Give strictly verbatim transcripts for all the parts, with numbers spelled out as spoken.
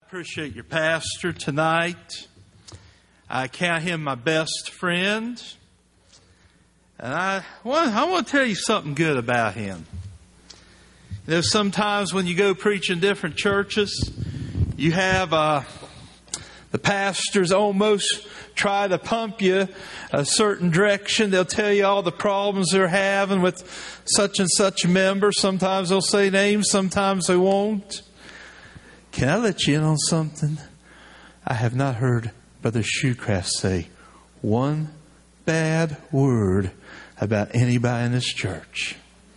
Appreciate your pastor tonight. I count him my best friend. And I want, I want to tell you something good about him. You know, sometimes when you go preach in different churches, you have uh, the pastors almost try to pump you a certain direction. They'll tell you all the problems they're having with such and such a member. Sometimes they'll say names, sometimes they won't. Can I let you in on something? I have not heard Brother Shoecraft say one bad word about anybody in this church.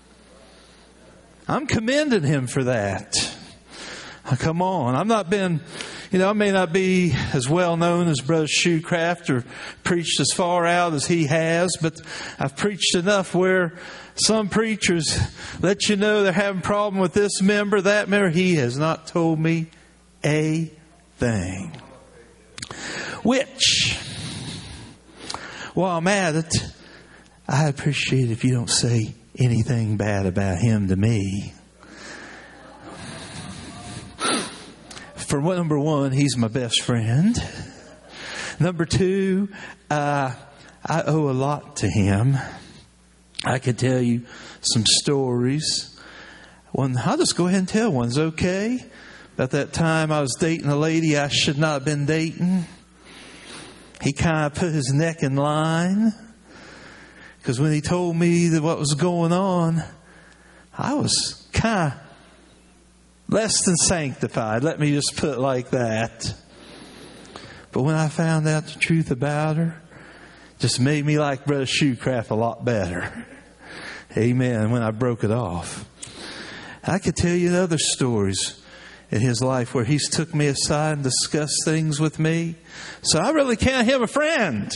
I'm commending him for that. Oh, come on. I've not been, you know, I may not be as well known as Brother Shoecraft or preached as far out as he has, but I've preached enough where some preachers let you know they're having a problem with this member, that member. He has not told me a thing. Which, while I'm at it, I appreciate it if you don't say anything bad about him to me. For number one, he's my best friend. Number two, uh, I owe a lot to him. I could tell you some stories. One, I'll just go ahead and tell one's okay. About that time I was dating a lady I should not have been dating. He kind of put his neck in line. Because when he told me that what was going on, I was kind of less than sanctified. Let me just put it like that. But when I found out the truth about her, it just made me like Brother Shoecraft a lot better. Amen. When I broke it off. I could tell you other stories in his life where he's took me aside and discussed things with me. So I really count him a friend.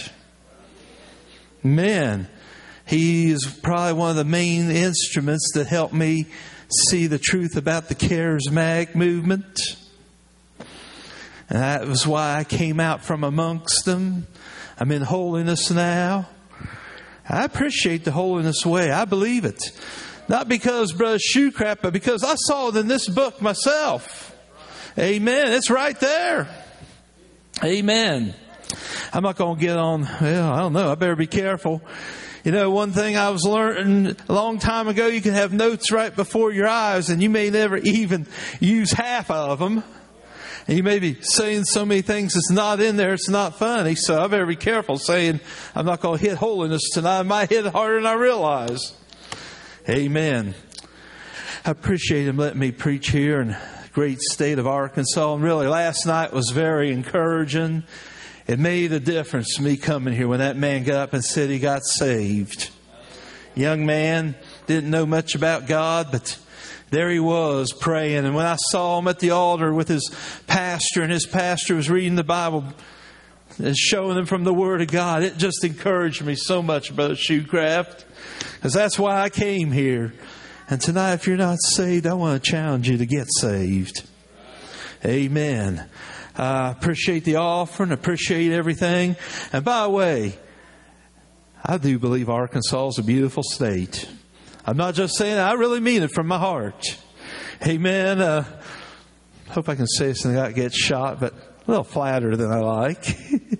Man, he is probably one of the main instruments that helped me see the truth about the charismatic movement. And that was why I came out from amongst them. I'm in holiness now. I appreciate the holiness way. I believe it. Not because Brother Shoecraft, but because I saw it in this book myself. Amen. It's right there. Amen. I'm not going to get on, well, I don't know. I better be careful. You know, one thing I was learning a long time ago, you can have notes right before your eyes and you may never even use half of them. And you may be saying so many things that's not in there, it's not funny. So I better be careful saying I'm not going to hit holiness tonight. I might hit it harder than I realize. Amen. I appreciate him letting me preach here in the great state of Arkansas. And really, last night was very encouraging. It made a difference to me coming here when that man got up and said he got saved. Young man, didn't know much about God, but there he was praying. And when I saw him at the altar with his pastor, and his pastor was reading the Bible and showing him from the Word of God, it just encouraged me so much, Brother Shoecraft. Because that's why I came here. And tonight, if you're not saved, I want to challenge you to get saved. Amen. I uh, appreciate the offering. Appreciate everything. And by the way, I do believe Arkansas is a beautiful state. I'm not just saying it. I really mean it from my heart. Amen. Uh, hope I can say this and not get shot, but a little flatter than I like.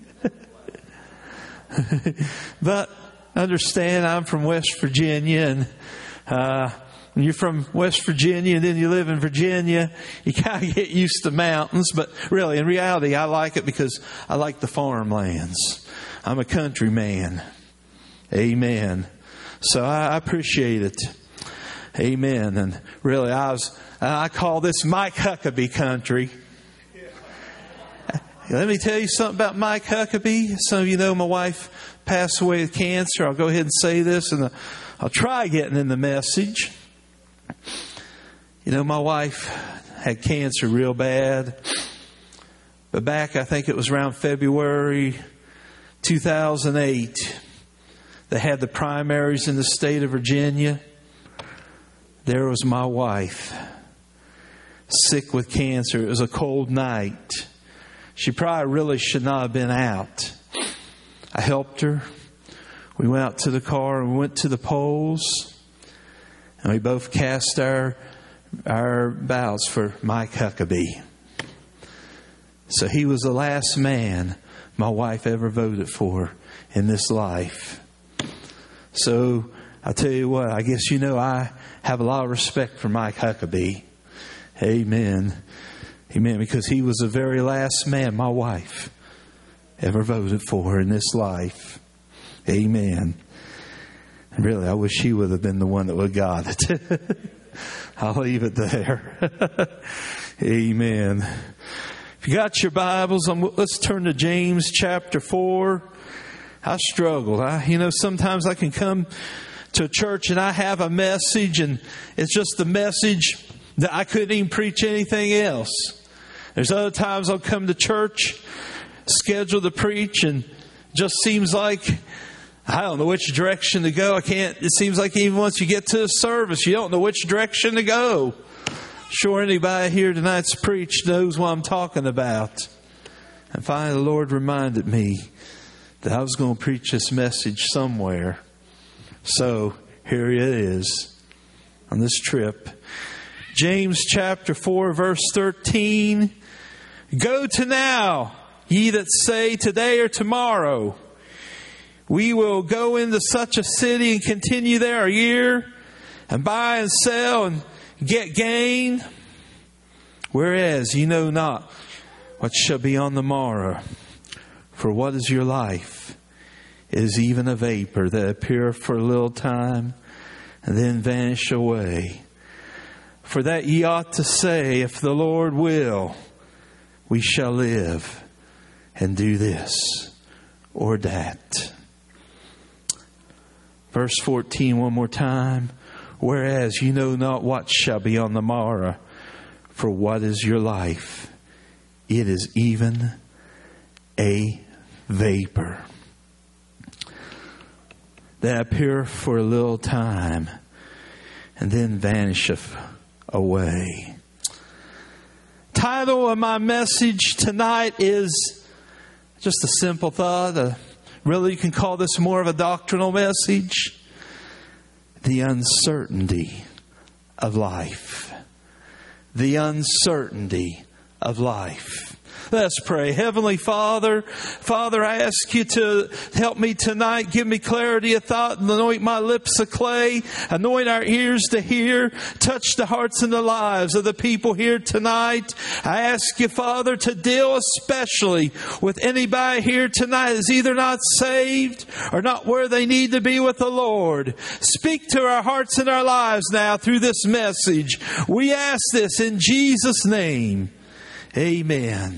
But understand, I'm from West Virginia, and uh, when you're from West Virginia and then you live in Virginia, you kind of get used to mountains. But really, in reality, I like it because I like the farmlands. I'm a country man. Amen. So I appreciate it. Amen. And really, I was I call this Mike Huckabee country. Let me tell you something about Mike Huckabee. Some of you know my wife passed away with cancer. I'll go ahead and say this, and I'll try getting in the message. You know, my wife had cancer real bad. But back, I think it was around February two thousand eight, they had the primaries in the state of Virginia. There was my wife, sick with cancer. It was a cold night. She probably really should not have been out. I helped her. We went out to the car and we went to the polls. And we both cast our our vows for Mike Huckabee. So he was the last man my wife ever voted for in this life. So I'll tell you what, I guess you know I have a lot of respect for Mike Huckabee. Amen. Amen. Because he was the very last man my wife ever voted for in this life. Amen. Really, I wish he would have been the one that would have got it. I'll leave it there. Amen. If you got your Bibles, let's turn to James chapter four. I struggled. I, you know, sometimes I can come to a church and I have a message and it's just the message that I couldn't even preach anything else. There's other times I'll come to church, scheduled to preach, and just seems like I don't know which direction to go. I can't, it seems like even once you get to the service, you don't know which direction to go. Sure, anybody here tonight's preached knows what I'm talking about. And finally, the Lord reminded me that I was going to preach this message somewhere. So, here it is on this trip. James chapter four, verse thirteen. Go to now, ye that say today or tomorrow, we will go into such a city and continue there a year, and buy and sell and get gain. Whereas ye know not what shall be on the morrow. For what is your life? It is even a vapor that appeareth for a little time, and then vanish away. For that ye ought to say, if the Lord will, we shall live and do this or that. Verse fourteen, one more time. Whereas you know not what shall be on the morrow, for what is your life? It is even a vapor that appeareth for a little time, and then vanisheth away. Title of my message tonight is just a simple thought. Uh, really, you can call this more of a doctrinal message. The uncertainty of life. The uncertainty of life. Let's pray. Heavenly Father, Father, I ask you to help me tonight. Give me clarity of thought and anoint my lips of clay. Anoint our ears to hear. Touch the hearts and the lives of the people here tonight. I ask you, Father, to deal especially with anybody here tonight is either not saved or not where they need to be with the Lord. Speak to our hearts and our lives now through this message. We ask this in Jesus' name. Amen.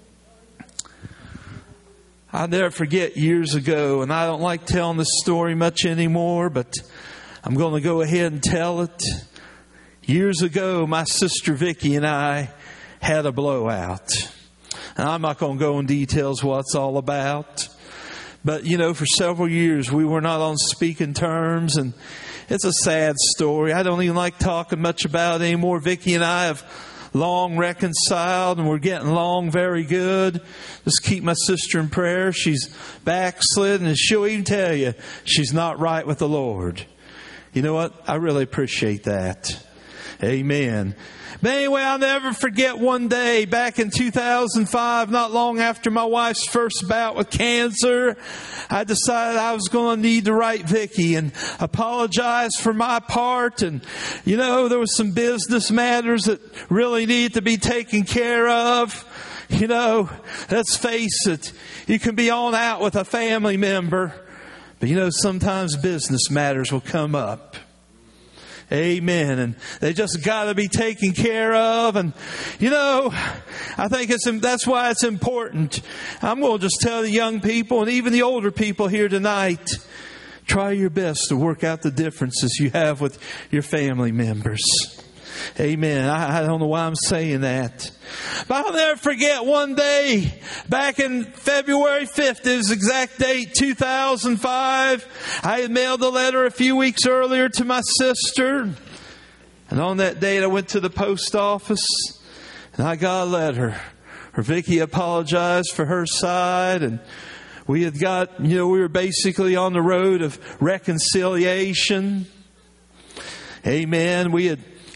I'll never forget years ago, and I don't like telling this story much anymore, but I'm going to go ahead and tell it. Years ago, my sister Vicki and I had a blowout. And I'm not going to go in details what it's all about. But, you know, for several years, we were not on speaking terms, and it's a sad story. I don't even like talking much about it anymore. Vicki and I have long reconciled, and we're getting along very good. Just keep my sister in prayer. She's backslidden, and she'll even tell you she's not right with the Lord. You know what? I really appreciate that. Amen. But anyway, I'll never forget one day back in two thousand five, not long after my wife's first bout with cancer, I decided I was going to need to write Vicki and apologize for my part. And, you know, there was some business matters that really needed to be taken care of. You know, let's face it, you can be on out with a family member, but, you know, sometimes business matters will come up. Amen. And they just got to be taken care of. And, you know, I think it's that's why it's important. I'm going to just tell the young people and even the older people here tonight, try your best to work out the differences you have with your family members. Amen. I, I don't know why I'm saying that. But I'll never forget one day back in February fifth, his exact date, two thousand five. I had mailed a letter a few weeks earlier to my sister. And on that date, I went to the post office and I got a letter. Her Vicki apologized for her side, and we had got, you know, we were basically on the road of reconciliation. Amen. We had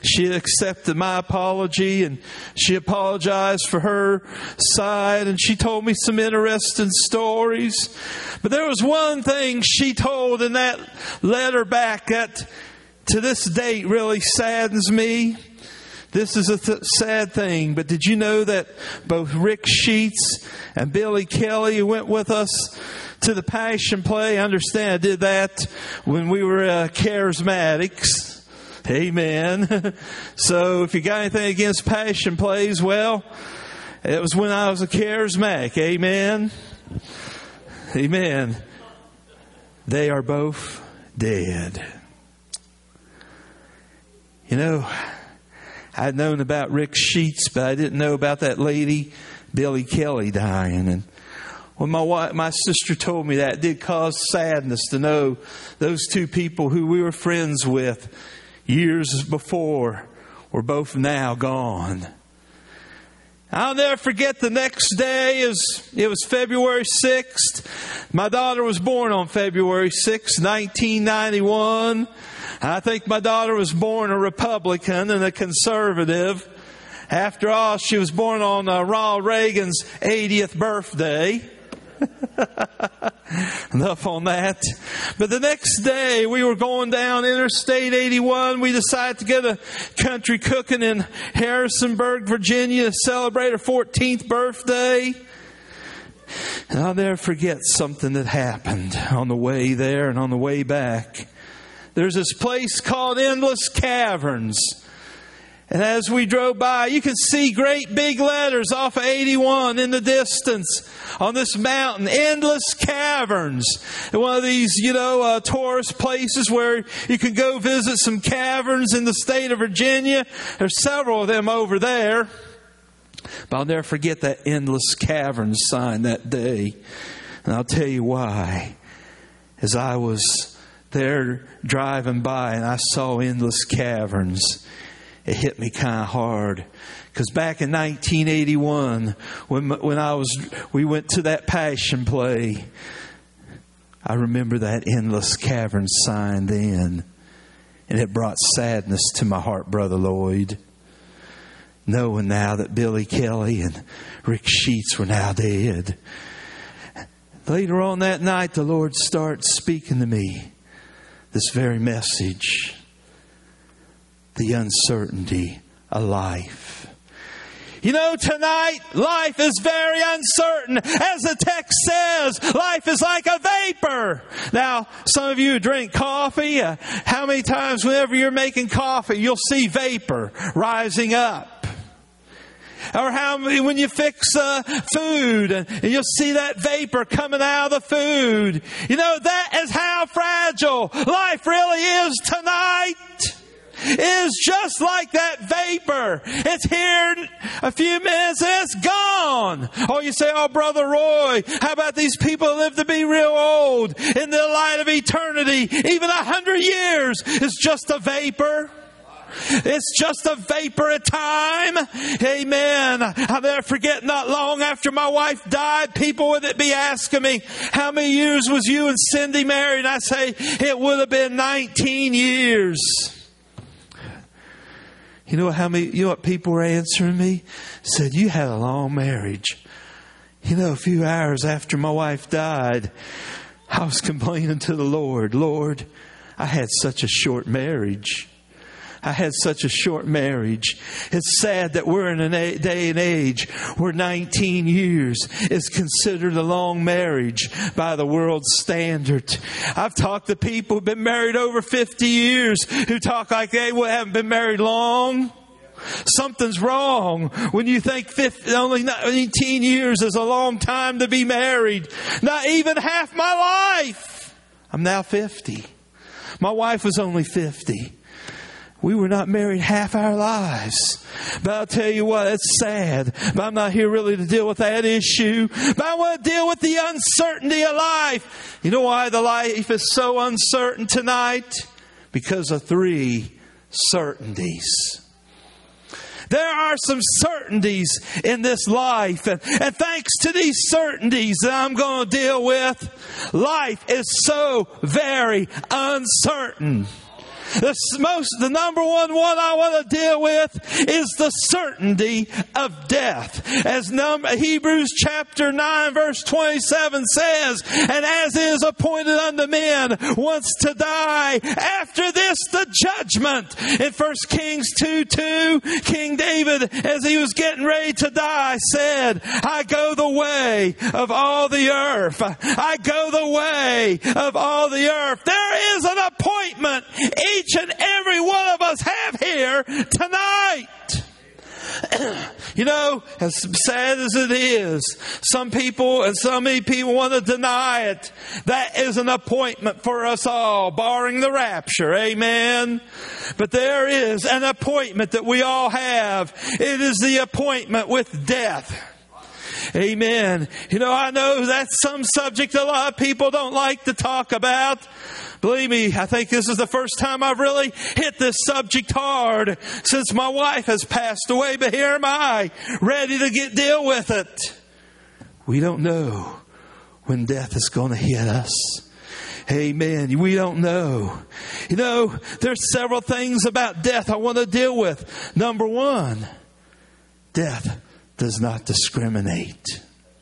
she accepted my apology and she apologized for her side, and she told me some interesting stories. But there was one thing she told in that letter back that to this date really saddens me. This is a th- sad thing, but did you know that both Rick Sheets and Billy Kelly, who went with us to the Passion Play, I understand I did that when we were uh, charismatics. Amen. So if you got anything against Passion Plays, well, it was when I was a charismatic. Amen. Amen. They are both dead. You know, I'd known about Rick Sheets, but I didn't know about that lady, Billy Kelly, dying. And when my wife, my sister told me that, it did cause sadness to know those two people who we were friends with years before were both now gone. I'll never forget the next day. It was, it was February sixth. My daughter was born on February sixth, nineteen ninety-one. I think my daughter was born a Republican and a conservative. After all, she was born on uh, Ronald Reagan's eightieth birthday. Enough on that. But the next day, we were going down Interstate eighty-one. We decided to go to country cooking in Harrisonburg, Virginia, to celebrate her fourteenth birthday. And I'll never forget something that happened on the way there and on the way back. There's this place called Endless Caverns. And as we drove by, you can see great big letters off of eighty-one in the distance on this mountain. Endless Caverns. And one of these, you know, uh, tourist places where you can go visit some caverns in the state of Virginia. There's several of them over there. But I'll never forget that Endless Caverns sign that day. And I'll tell you why. As I was there driving by and I saw Endless Caverns, it hit me kind of hard. Because back in nineteen eighty-one, when when I was, we went to that Passion Play, I remember that Endless Caverns sign then. And it brought sadness to my heart, Brother Lloyd. Knowing now that Billy Kelly and Rick Sheets were now dead. Later on that night, the Lord started speaking to me this very message. The uncertainty of life. You know, tonight, life is very uncertain. As the text says, life is like a vapor. Now, some of you drink coffee. Uh, how many times whenever you're making coffee, you'll see vapor rising up? Or how when you fix uh, food and, and you'll see that vapor coming out of the food. You know, that is how fragile life really is tonight. It is just like that vapor. It's here a few minutes and it's gone. Oh, you say, oh, Brother Roy, how about these people who live to be real old? In the light of eternity, even a hundred years is just a vapor. It's just a vapor of time. Amen. I'll never forget, not long after my wife died, people would be asking me, how many years was you and Cindy married? And I say, it would have been nineteen years. You know how many, you know what people were answering me? Said, you had a long marriage. You know, a few hours after my wife died, I was complaining to the Lord, Lord, I had such a short marriage. I had such a short marriage. It's sad that we're in a day and age where nineteen years is considered a long marriage by the world's standard. I've talked to people who've been married over fifty years who talk like they haven't been married long. Something's wrong when you think fifty, only nineteen years is a long time to be married. Not even half my life. I'm now fifty. My wife was only fifty. We were not married half our lives. But I'll tell you what, it's sad. But I'm not here really to deal with that issue. But I want to deal with the uncertainty of life. You know why the life is so uncertain tonight? Because of three certainties. There are some certainties in this life. And, and thanks to these certainties that I'm going to deal with, life is so very uncertain. The most, the number one one I want to deal with is the certainty of death. As number, Hebrews chapter nine verse twenty-seven says, and as it is appointed unto men once to die, after this the judgment. In First Kings two two, King David, as he was getting ready to die, said, I go the way of all the earth. I go the way of all the earth. There is an appointment each and every one of us have here tonight. You know, as sad as it is, some people and so many people want to deny it. That is an appointment for us all, barring the rapture. Amen. But there is an appointment that we all have. It is the appointment with death. Amen. You know, I know that's some subject a lot of people don't like to talk about. Believe me, I think this is the first time I've really hit this subject hard since my wife has passed away. But here am I, ready to get deal with it. We don't know when death is going to hit us. Amen. We don't know. You know, there's several things about death I want to deal with. Number one, death does not discriminate.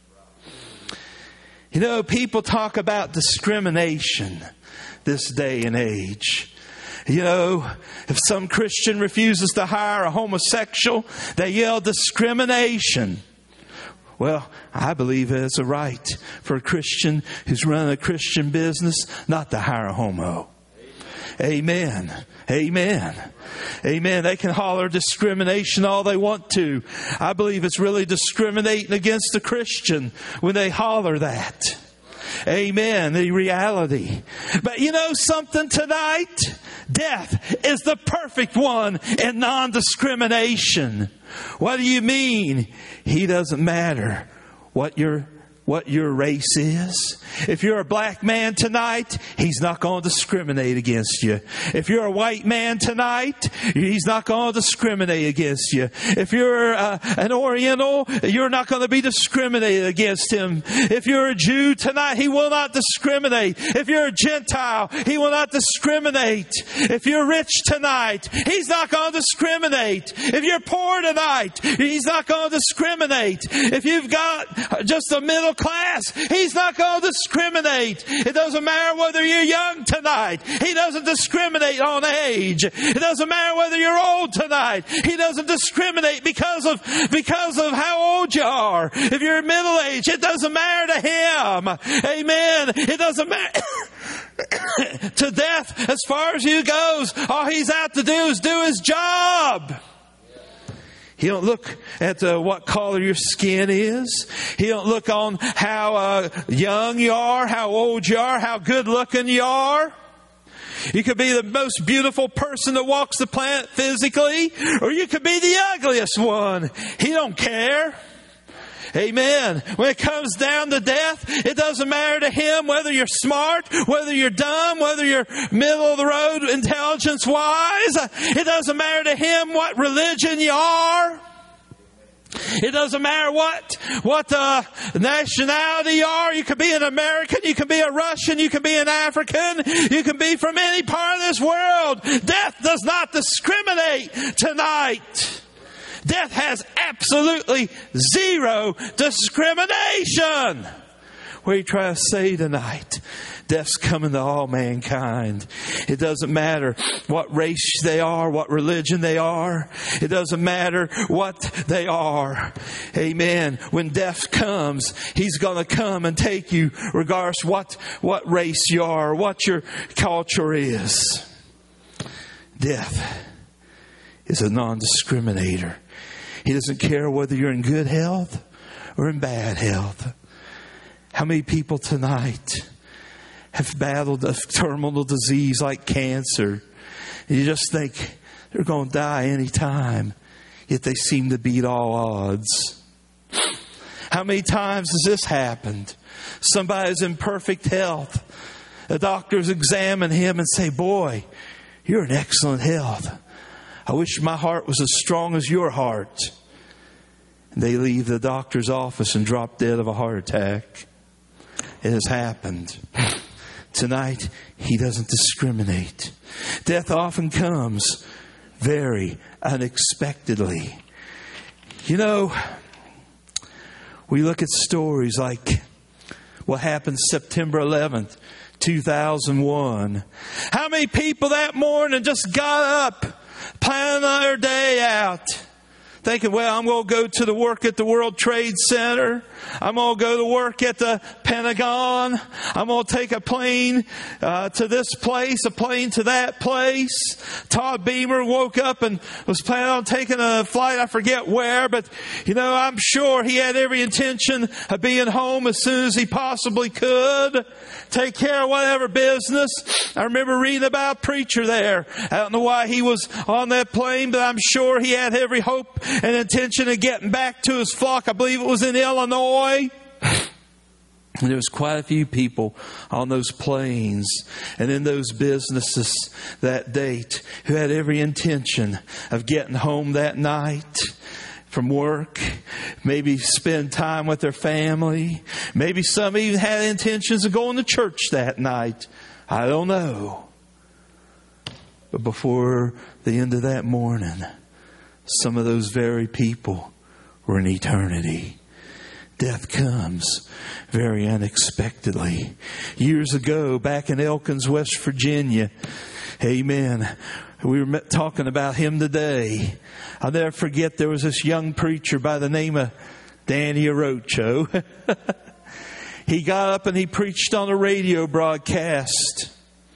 You know, people talk about discrimination this day and age. You know, if some Christian refuses to hire a homosexual, they yell discrimination. Well, I believe it's a right for a Christian who's running a Christian business not to hire a homo. Amen. Amen. Amen. They can holler discrimination all they want to. I believe it's really discriminating against a Christian when they holler that. Amen. The reality. But you know something tonight? Death is the perfect one in non-discrimination. What do you mean? He doesn't matter what your what your race is. If you're a black man tonight, he's not going to discriminate against you. If you're a white man tonight, he's not going to discriminate against you. If you're uh, an Oriental, you're not going to be discriminated against him. If you're a Jew tonight, he will not discriminate. If you're a Gentile, he will not discriminate. If you're rich tonight, he's not going to discriminate. If you're poor tonight, he's not going to discriminate. If you've got just a middle class, he's not going to discriminate. It doesn't matter whether you're young tonight. He doesn't discriminate on age. It doesn't matter whether you're old tonight. He doesn't discriminate because of because of how old you are. If you're middle age, it doesn't matter to him. Amen. It doesn't matter. To death, as far as he goes, all he's out to do is do his job. He don't look at uh, what color your skin is. He don't look on how uh, young you are, how old you are, how good looking you are. You could be the most beautiful person that walks the planet physically, or you could be the ugliest one. He don't care. Amen. When it comes down to death, it doesn't matter to him whether you're smart, whether you're dumb, whether you're middle of the road intelligence wise. It doesn't matter to him what religion you are. It doesn't matter what what uh, nationality you are. You can be an American, you can be a Russian, you can be an African, you can be from any part of this world. Death does not discriminate tonight. Death has absolutely zero discrimination. What are you trying to say tonight? Death's coming to all mankind. It doesn't matter what race they are, what religion they are. It doesn't matter what they are. Amen. When death comes, he's going to come and take you regardless what, what race you are, what your culture is. Death is a non-discriminator. He doesn't care whether you're in good health or in bad health. How many people tonight have battled a terminal disease like cancer? And you just think they're going to die any time, yet they seem to beat all odds. How many times has this happened? Somebody's in perfect health. The doctors examine him and say, boy, you're in excellent health. I wish my heart was as strong as your heart. And they leave the doctor's office and drop dead of a heart attack. It has happened. Tonight, He doesn't discriminate. Death often comes very unexpectedly. You know, we look at stories like what happened September eleventh, two thousand one. How many people that morning just got up, planning their day out, thinking, well, I'm going to go to the work at the World Trade Center. I'm going to go to work at the Pentagon. I'm going to take a plane uh, to this place, a plane to that place. Todd Beamer woke up and was planning on taking a flight, I forget where, but, you know, I'm sure he had every intention of being home as soon as he possibly could. Take care of whatever business. I remember reading about a preacher there. I don't know why he was on that plane, but I'm sure he had every hope and intention of getting back to his flock. I believe it was in Illinois. And there was quite a few people on those planes and in those businesses that date who had every intention of getting home that night from work, maybe spend time with their family. Maybe some even had intentions of going to church that night. I don't know. But before the end of that morning, some of those very people were in eternity. Death comes very unexpectedly. Years ago, back in Elkins, West Virginia, amen, we were talking about him today. I'll never forget, there was this young preacher by the name of Danny Arocho. He got up and he preached on a radio broadcast.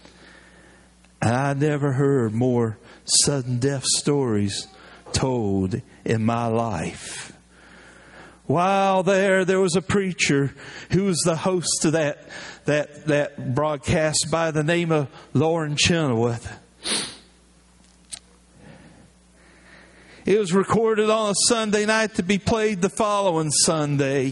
And I never heard more sudden death stories told in my life. While there, there was a preacher who was the host of that, that, that broadcast by the name of Loren Chenoweth. It was recorded on a Sunday night to be played the following Sunday.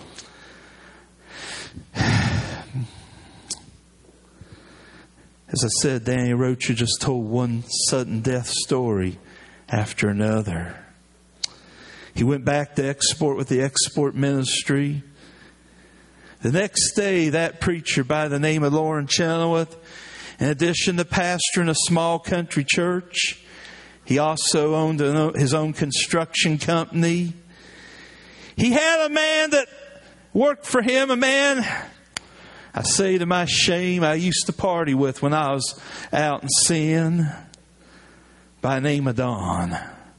As I said, Danny Rocha just told one sudden death story after another. He went back to export with the export ministry. The next day, that preacher by the name of Loren Chenoweth, in addition to pastoring a small country church, he also owned his own construction company. He had a man that worked for him, a man, I say to my shame, I used to party with when I was out in sin, by the name of Don.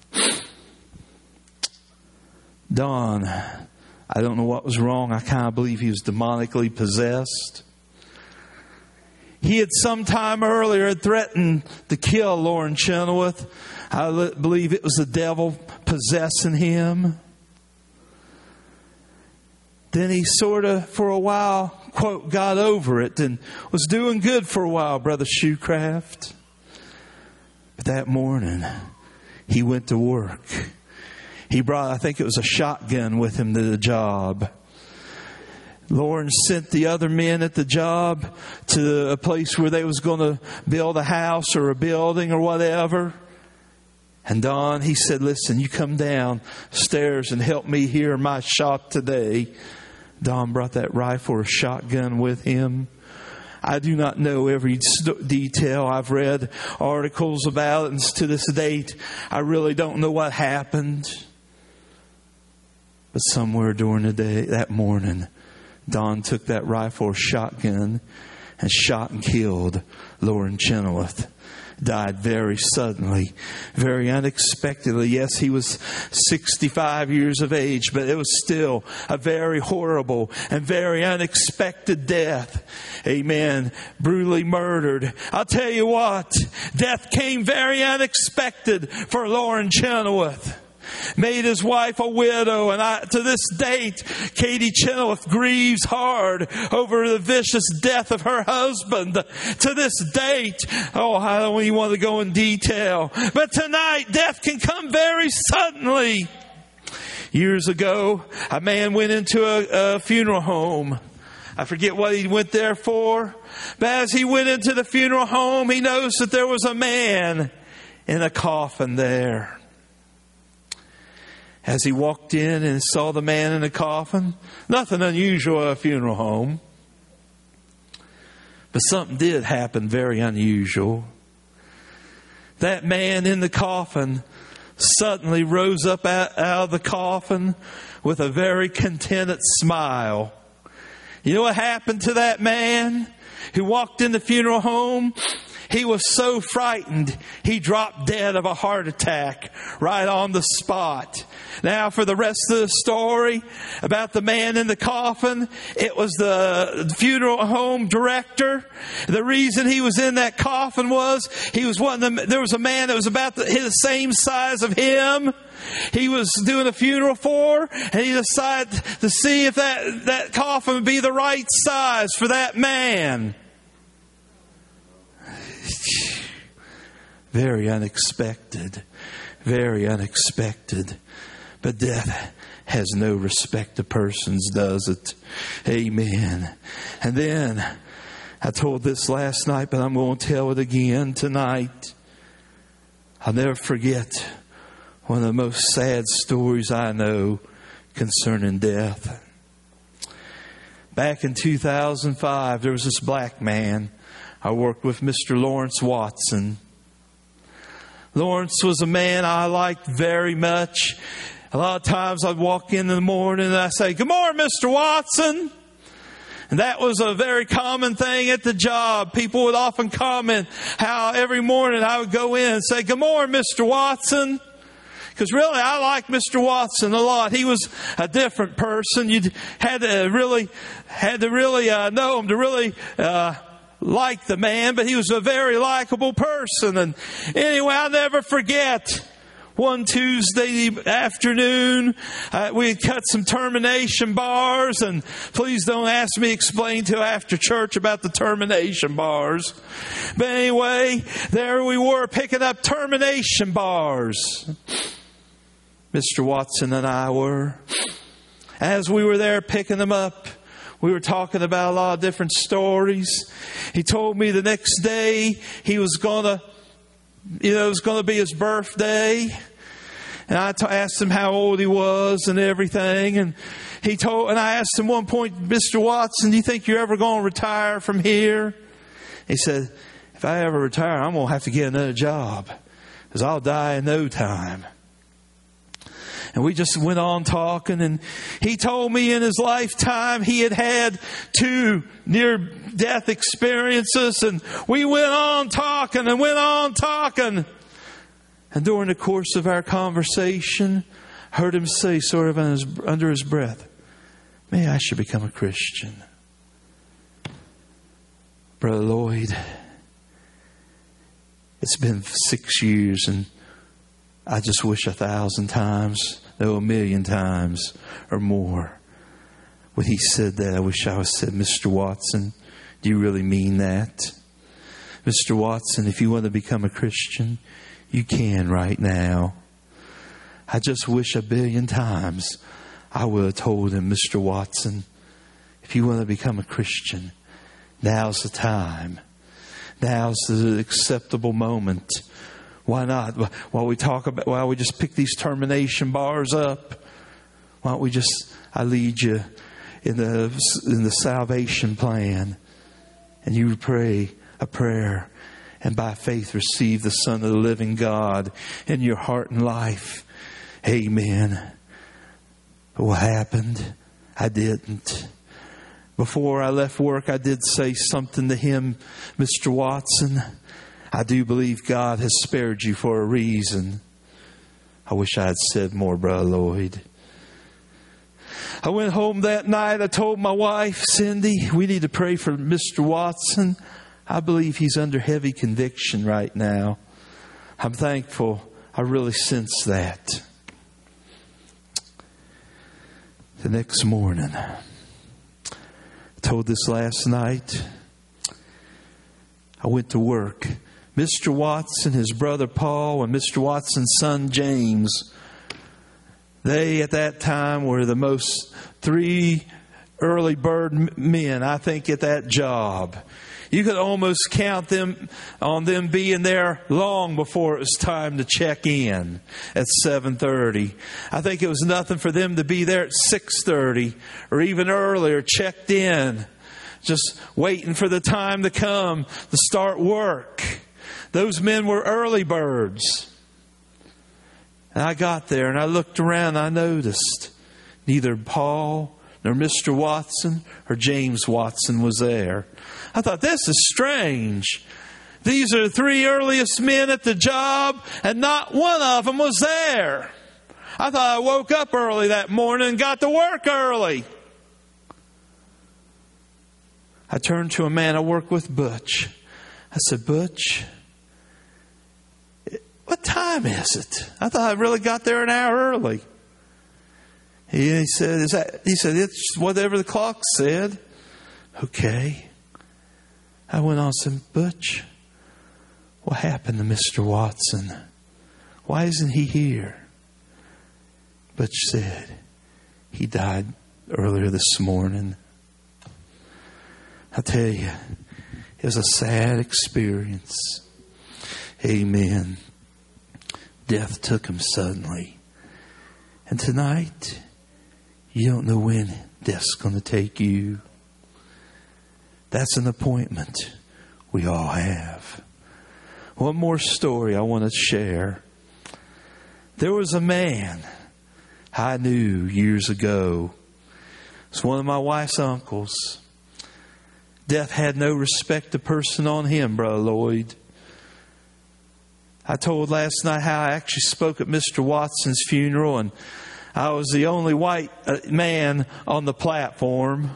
Don, I don't know what was wrong. I kind of believe he was demonically possessed. He had sometime earlier threatened to kill Loren Chenoweth. I believe it was the devil possessing him. Then he sort of, for a while, quote, got over it and was doing good for a while, Brother Shoecraft. But that morning, he went to work. He brought, I think it was a shotgun with him to the job. Loren sent the other men at the job to a place where they was going to build a house or a building or whatever. And Don, he said, listen, you come downstairs and help me hear my shot today. Don brought that rifle or shotgun with him. I do not know every detail. I've read articles about it, and to this date, I really don't know what happened. But somewhere during the day, that morning, Don took that rifle or shotgun and shot and killed Loren Chenoweth. Died very suddenly, very unexpectedly. Yes, he was sixty-five years of age, but it was still a very horrible and very unexpected death. Amen. Brutally murdered. I'll tell you what, death came very unexpected for Loren Chenoweth. Made his wife a widow, and I, to this date, Katie Chenoweth grieves hard over the vicious death of her husband. To this date, oh, I don't even want to go in detail, but tonight, death can come very suddenly. Years ago, a man went into a, a funeral home. I forget what he went there for, but as he went into the funeral home, he noticed that there was a man in a coffin there. As he walked in and saw the man in the coffin, nothing unusual at a funeral home. But something did happen very unusual. That man in the coffin suddenly rose up out, out of the coffin with a very contented smile. You know what happened to that man who walked in the funeral home? He was so frightened, he dropped dead of a heart attack right on the spot. Now, for the rest of the story about the man in the coffin, it was the funeral home director. The reason he was in that coffin was he was one of the, there was a man that was about the, the same size of him. He was doing a funeral for, and he decided to see if that, that coffin would be the right size for that man. Very unexpected. Very unexpected. But death has no respect to persons, does it? Amen. And then, I told this last night, but I'm going to tell it again tonight. I'll never forget one of the most sad stories I know concerning death. Back in two thousand five, there was this black man. I worked with Mister Lawrence Watson. Lawrence was a man I liked very much. A lot of times I'd walk in in the morning and I'd say, "Good morning, Mister Watson." And that was a very common thing at the job. People would often comment how every morning I would go in and say, "Good morning, Mister Watson." Because really, I liked Mister Watson a lot. He was a different person. You had to really, had to really uh, know him to really uh, like the man. But he was a very likable person. And anyway, I'll never forget. One Tuesday afternoon, uh, we had cut some termination bars, and please don't ask me to explain till after church about the termination bars. But anyway, there we were picking up termination bars. Mister Watson and I were. As we were there picking them up, we were talking about a lot of different stories. He told me the next day he was going to You know, it was going to be his birthday. And I t- asked him how old he was and everything. And he told, and I asked him one point, "Mister Watson, do you think you're ever going to retire from here?" He said, "If I ever retire, I'm going to have to get another job, because I'll die in no time." And we just went on talking, and he told me in his lifetime he had had two near-death experiences, and we went on talking and went on talking. And during the course of our conversation, I heard him say sort of under his, under his breath, "Maybe I should become a Christian." Brother Lloyd, it's been six years, and I just wish a thousand times, no, a million times or more. When he said that, I wish I would have said, "Mister Watson, do you really mean that? Mister Watson, if you want to become a Christian, you can right now." I just wish a billion times I would have told him, "Mister Watson, if you want to become a Christian, now's the time. Now's the acceptable moment. Why not? While we talk about, while we just pick these termination bars up, why don't we just, I lead you in the, in the salvation plan, and you pray a prayer, and by faith receive the Son of the living God in your heart and life." Amen. But what happened? I didn't. Before I left work, I did say something to him, "Mister Watson, I do believe God has spared you for a reason." I wish I had said more, Brother Lloyd. I went home that night. I told my wife, "Cindy, we need to pray for Mister Watson. I believe he's under heavy conviction right now." I'm thankful. I really sense that. The next morning, I told this last night, I went to work. Mister Watson, his brother Paul, and Mister Watson's son James, they at that time were the most three early bird men, I think, at that job. You could almost count them on them being there long before it was time to check in at seven thirty. I think it was nothing for them to be there at six thirty or even earlier, checked in just waiting for the time to come to start work. Those men were early birds. And I got there and I looked around and I noticed neither Paul nor Mister Watson or James Watson was there. I thought, this is strange. These are the three earliest men at the job, and not one of them was there. I thought I woke up early that morning and got to work early. I turned to a man I work with, Butch. I said, Butch, what time is it? I thought I really got there an hour early. He, he said, "Is that?" He said, "It's whatever the clock said." Okay. I went on and said, Butch, what happened to Mister Watson? Why isn't he here? Butch said, he died earlier this morning. I tell you, it was a sad experience. Amen. Death took him suddenly. And tonight, you don't know when death's going to take you. That's an appointment we all have. One more story I want to share. There was a man I knew years ago. It's one of my wife's uncles. Death had no respect of person on him, Brother Lloyd. I told last night how I actually spoke at Mister Watson's funeral, and I was the only white man on the platform.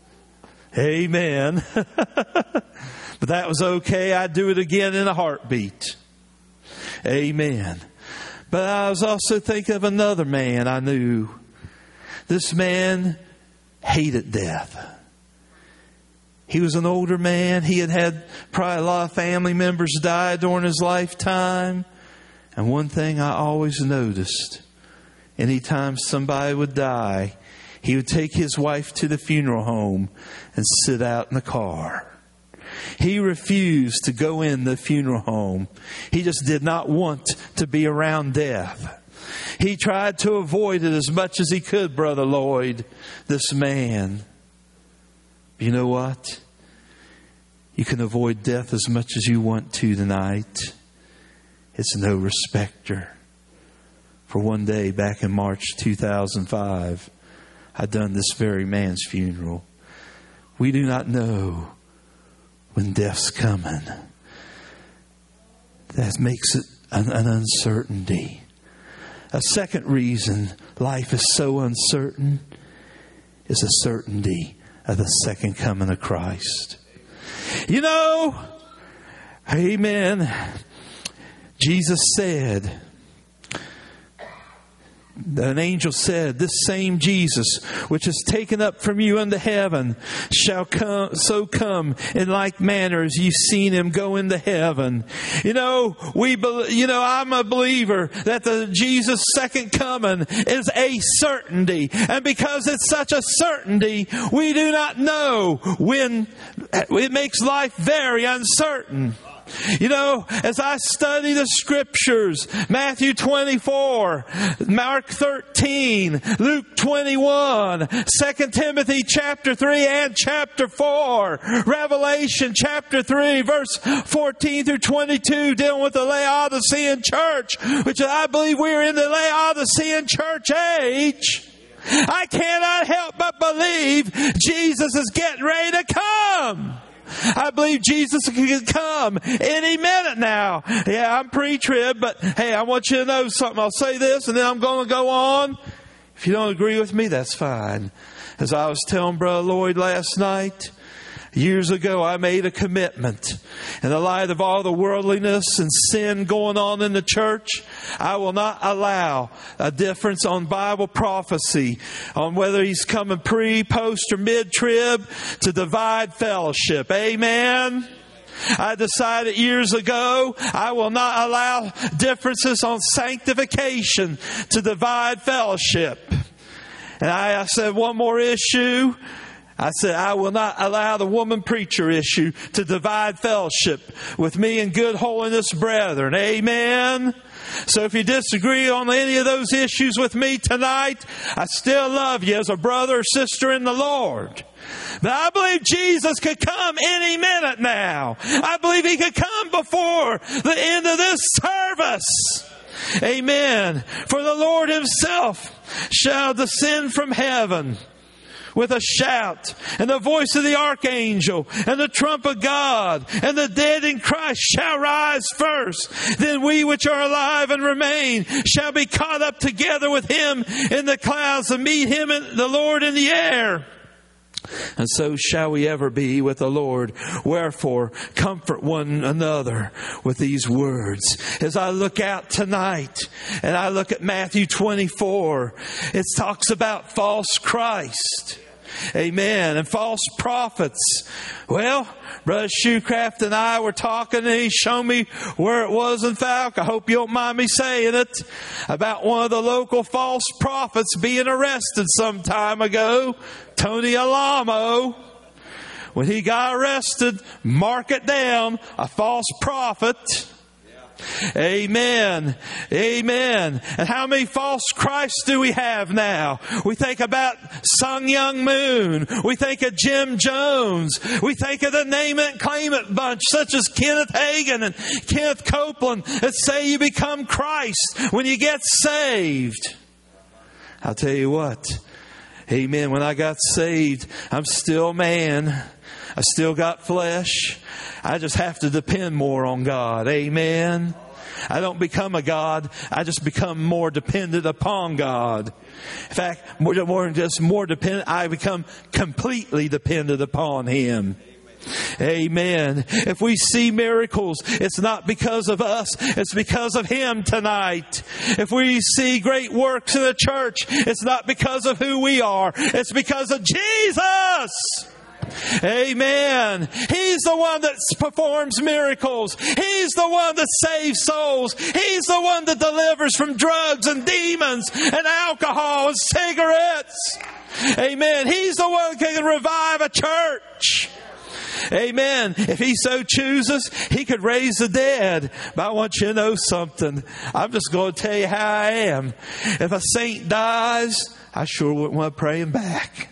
Amen. But that was okay. I'd do it again in a heartbeat. Amen. But I was also thinking of another man I knew. This man hated death. He was an older man. He had had probably a lot of family members die during his lifetime. And one thing I always noticed, anytime somebody would die, he would take his wife to the funeral home and sit out in the car. He refused to go in the funeral home. He just did not want to be around death. He tried to avoid it as much as he could, Brother Lloyd, this man. You know what? You can avoid death as much as you want to tonight. It's no respecter. For one day back in March two thousand five, I done this very man's funeral. We do not know when death's coming. That makes it an, an uncertainty. A second reason life is so uncertain is a certainty of the second coming of Christ. You know, amen, Jesus said, an angel said, this same Jesus, which is taken up from you unto heaven, shall come, so come in like manner as you've seen him go into heaven. You know, we, you know, I'm a believer that the Jesus' second coming is a certainty. And because it's such a certainty, we do not know when. It makes life very uncertain. You know, as I study the scriptures, Matthew twenty-four, Mark thirteen, Luke twenty-one, Second Timothy chapter three and chapter four, Revelation chapter three, verse fourteen through twenty-two, dealing with the Laodicean church, which I believe we're in the Laodicean church age. I cannot help but believe Jesus is getting ready to come. I believe Jesus can come any minute now. Yeah, I'm pre-trib, but hey, I want you to know something. I'll say this and then I'm going to go on. If you don't agree with me, that's fine. As I was telling Brother Lloyd last night, years ago I made a commitment. In the light of all the worldliness and sin going on in the church, I will not allow a difference on Bible prophecy on whether he's coming pre, post, or mid-trib to divide fellowship. Amen? I decided years ago I will not allow differences on sanctification to divide fellowship. And I, I said one more issue. I said, I will not allow the woman preacher issue to divide fellowship with me and good holiness brethren. Amen. So if you disagree on any of those issues with me tonight, I still love you as a brother or sister in the Lord. But I believe Jesus could come any minute now. I believe He could come before the end of this service. Amen. For the Lord Himself shall descend from heaven with a shout, and the voice of the archangel, and the trump of God, and the dead in Christ shall rise first. Then we which are alive and remain shall be caught up together with Him in the clouds to meet Him and the Lord in the air. And so shall we ever be with the Lord. Wherefore, comfort one another with these words. As I look out tonight and I look at Matthew twenty-four, it talks about false Christ. Amen. And false prophets. Well, Brother Shoecraft and I were talking, and he showed me where it was in Falk. I hope you don't mind me saying it. About one of the local false prophets being arrested some time ago. Tony Alamo. When he got arrested, mark it down, a false prophet. Amen. Amen. And how many false Christs do we have now? We think about Sung Young Moon. We think of Jim Jones. We think of the name it and claim it bunch such as Kenneth Hagin and Kenneth Copeland that say you become Christ when you get saved. I'll tell you what. Amen. When I got saved, I'm still man. I still got flesh. I just have to depend more on God. Amen. I don't become a God. I just become more dependent upon God. In fact, more, more than just more dependent, I become completely dependent upon Him. Amen. If we see miracles, it's not because of us. It's because of Him tonight. If we see great works in the church, it's not because of who we are. It's because of Jesus. Amen. He's the one that performs miracles. He's the one that saves souls. He's the one that delivers from drugs and demons and alcohol and cigarettes. Amen. He's the one that can revive a church. Amen. If He so chooses, He could raise the dead. But I want you to know something. I'm just going to tell you how I am. If a saint dies, I sure wouldn't want to pray him back.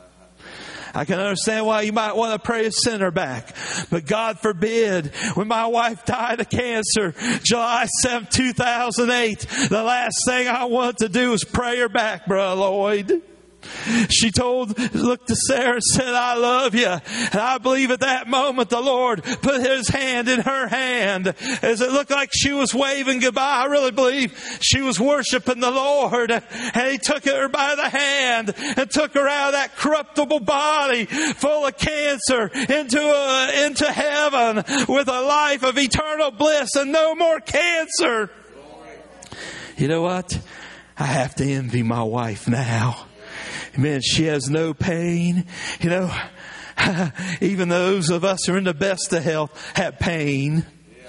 I can understand why you might want to pray a sinner back. But God forbid, when my wife died of cancer, July seventh, two thousand eight, the last thing I wanted to do was pray her back, Brother Lloyd. She told, looked to Sarah and said, I love you. And I believe at that moment the Lord put His hand in her hand. As it looked like she was waving goodbye, I really believe she was worshiping the Lord. And He took her by the hand and took her out of that corruptible body full of cancer into a, into heaven with a life of eternal bliss and no more cancer. You know what? I have to envy my wife now. Amen. She has no pain. You know, even those of us who are in the best of health have pain.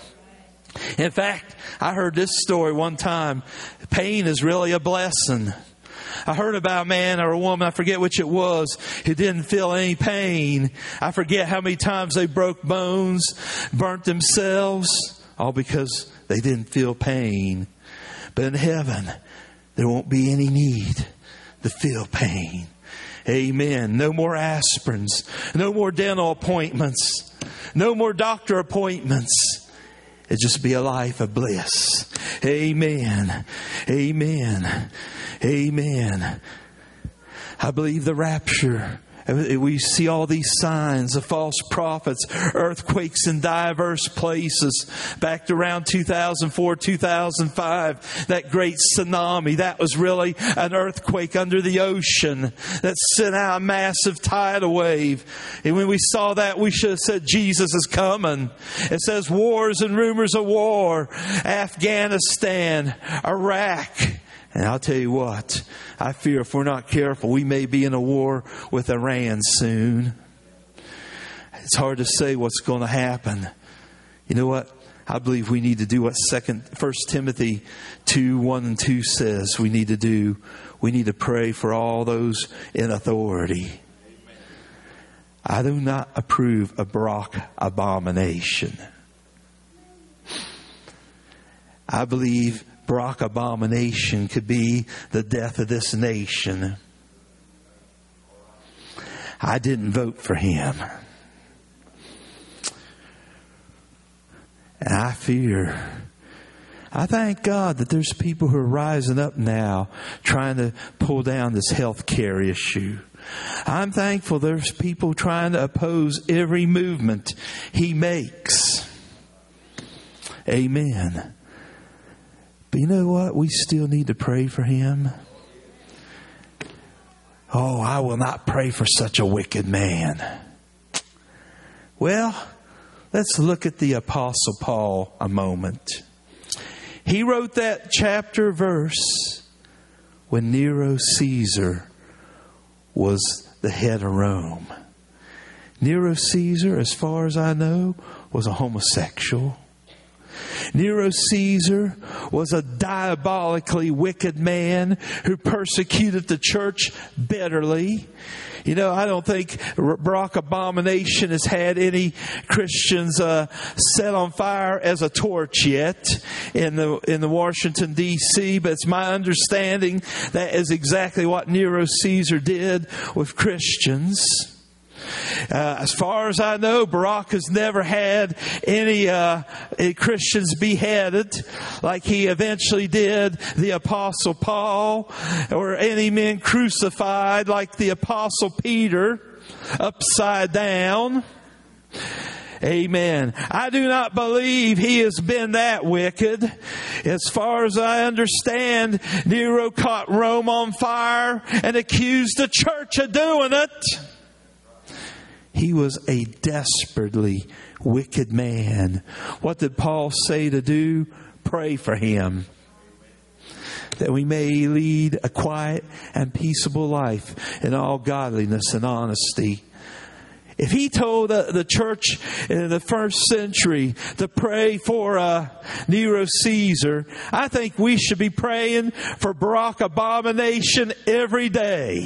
In fact, I heard this story one time. Pain is really a blessing. I heard about a man or a woman, I forget which it was, who didn't feel any pain. I forget how many times they broke bones, burnt themselves, all because they didn't feel pain. But in heaven, there won't be any need to feel pain. Amen. No more aspirins. No more dental appointments. No more doctor appointments. It'll just be a life of bliss. Amen. Amen. Amen. I believe the rapture. We see all these signs of false prophets, earthquakes in diverse places. Back to around two thousand four, two thousand five, that great tsunami, that was really an earthquake under the ocean that sent out a massive tidal wave. And when we saw that, we should have said, Jesus is coming. It says wars and rumors of war, Afghanistan, Iraq. And I'll tell you what, I fear if we're not careful, we may be in a war with Iran soon. It's hard to say what's going to happen. You know what? I believe we need to do what Second, First Timothy two, one and two says we need to do. We need to pray for all those in authority. I do not approve of Barak abomination. I believe Barak abomination could be the death of this nation. I didn't vote for him. And I fear, I thank God that there's people who are rising up now trying to pull down this health care issue. I'm thankful there's people trying to oppose every movement he makes. Amen. But you know what? We still need to pray for him. Oh, I will not pray for such a wicked man. Well, let's look at the Apostle Paul a moment. He wrote that chapter verse when Nero Caesar was the head of Rome. Nero Caesar, as far as I know, was a homosexual. Nero Caesar was a diabolically wicked man who persecuted the church bitterly. You know, I don't think Barak abomination has had any Christians uh, set on fire as a torch yet in the in the Washington D C, but it's my understanding that is exactly what Nero Caesar did with Christians. Uh, as far as I know, Barak has never had any uh, Christians beheaded like he eventually did the Apostle Paul, or any men crucified like the Apostle Peter upside down. Amen. I do not believe he has been that wicked. As far as I understand, Nero caught Rome on fire and accused the church of doing it. He was a desperately wicked man. What did Paul say to do? Pray for him, that we may lead a quiet and peaceable life in all godliness and honesty. If he told uh, the church in the first century to pray for uh, Nero Caesar, I think we should be praying for Barak abomination every day.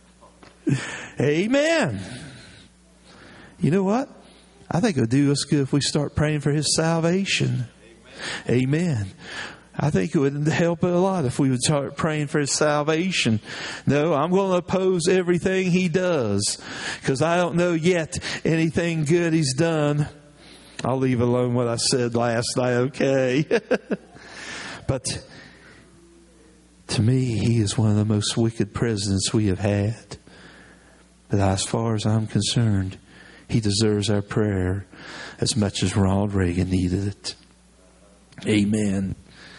Amen. You know what? I think it would do us good if we start praying for his salvation. Amen. Amen. I think it would help it a lot if we would start praying for his salvation. No, I'm going to oppose everything he does, because I don't know yet anything good he's done. I'll leave alone what I said last night, okay? But to me, he is one of the most wicked presidents we have had. But as far as I'm concerned, he deserves our prayer as much as Ronald Reagan needed it. Amen.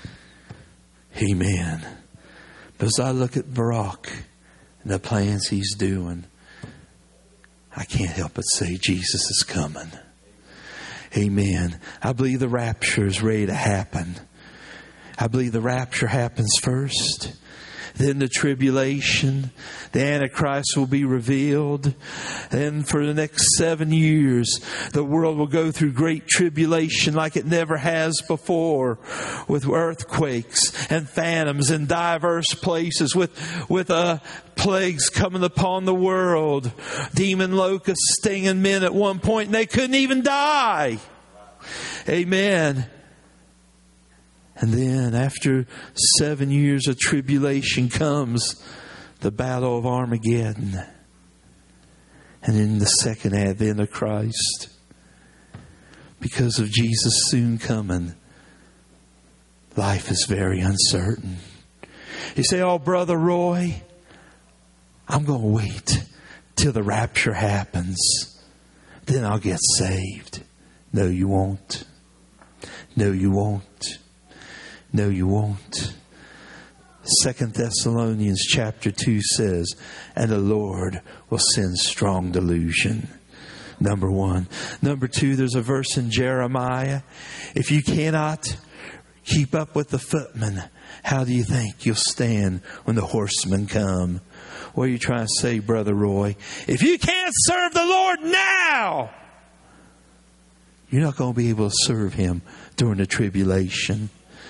Amen. But as I look at Barak and the plans he's doing, I can't help but say Jesus is coming. Amen. I believe the rapture is ready to happen. I believe the rapture happens first. Then the tribulation, the Antichrist will be revealed. And for the next seven years, the world will go through great tribulation like it never has before, with earthquakes and phantoms in diverse places, with, with uh, plagues coming upon the world. Demon locusts stinging men at one point, and they couldn't even die. Amen. And then after seven years of tribulation comes the battle of Armageddon. And then the second advent of Christ. Because of Jesus soon coming, life is very uncertain. You say, oh, Brother Roy, I'm going to wait till the rapture happens. Then I'll get saved. No, you won't. No, you won't. No, you won't. Second Thessalonians chapter two says, and the Lord will send strong delusion. Number one. Number two, there's a verse in Jeremiah. If you cannot keep up with the footmen, how do you think you'll stand when the horsemen come? What are you trying to say, Brother Roy? If you can't serve the Lord now, you're not going to be able to serve Him during the tribulation.